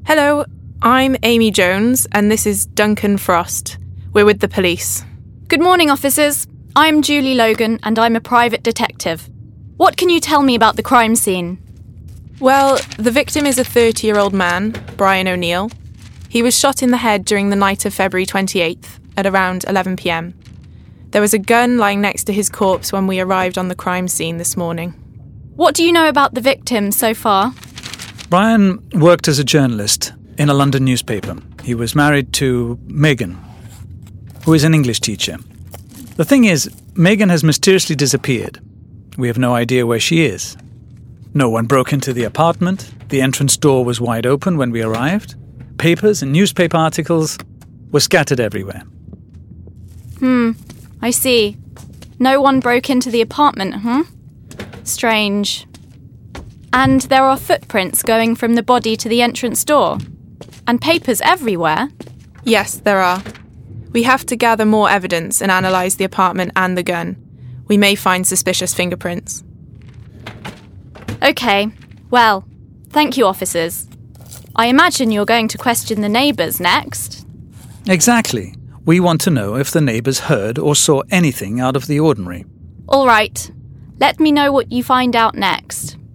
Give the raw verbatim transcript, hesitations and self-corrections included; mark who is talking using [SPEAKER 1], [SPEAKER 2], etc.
[SPEAKER 1] Hello, I'm Amy Jones, and this is Duncan Frost. We're with the police.
[SPEAKER 2] Good morning, officers. I'm Julie Logan, and I'm a private detective. What can you tell me about the crime scene?
[SPEAKER 1] Well, the victim is a thirty-year-old man, Brian O'Neill. He was shot in the head during the night of February twenty-eighth at around eleven p.m. There was a gun lying next to his corpse when we arrived on the crime scene this morning.
[SPEAKER 2] What do you know about the victim so far?
[SPEAKER 3] Brian worked as a journalist in a London newspaper. He was married to Megan, who is an English teacher. The thing is, Megan has mysteriously disappeared. We have no idea where she is. No one broke into the apartment. The entrance door was wide open when we arrived. Papers and newspaper articles were scattered everywhere.
[SPEAKER 2] Hmm, I see. No one broke into the apartment, huh? Strange. And there are footprints going from the body to the entrance door. And papers everywhere.
[SPEAKER 1] Yes, there are. We have to gather more evidence and analyse the apartment and the gun. We may find suspicious fingerprints.
[SPEAKER 2] OK, well, thank you, officers. I imagine you're going to question the neighbours next.
[SPEAKER 3] Exactly. We want to know if the neighbours heard or saw anything out of the ordinary.
[SPEAKER 2] All right. Let me know what you find out next.